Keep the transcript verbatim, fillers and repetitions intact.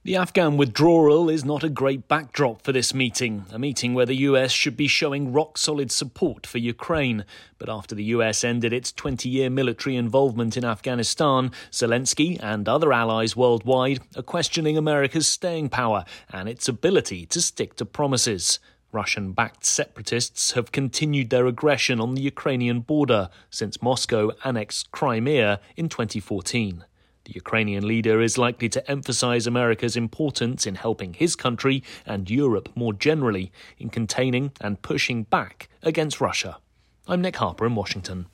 The Afghan withdrawal is not a great backdrop for this meeting, a meeting where the U S should be showing rock-solid support for Ukraine. But after the U S ended its twenty-year military involvement in Afghanistan, Zelensky and other allies worldwide are questioning America's staying power and its ability to stick to promises. Russian-backed separatists have continued their aggression on the Ukrainian border since Moscow annexed Crimea in twenty fourteen. The Ukrainian leader is likely to emphasize America's importance in helping his country and Europe more generally in containing and pushing back against Russia. I'm Nick Harper in Washington.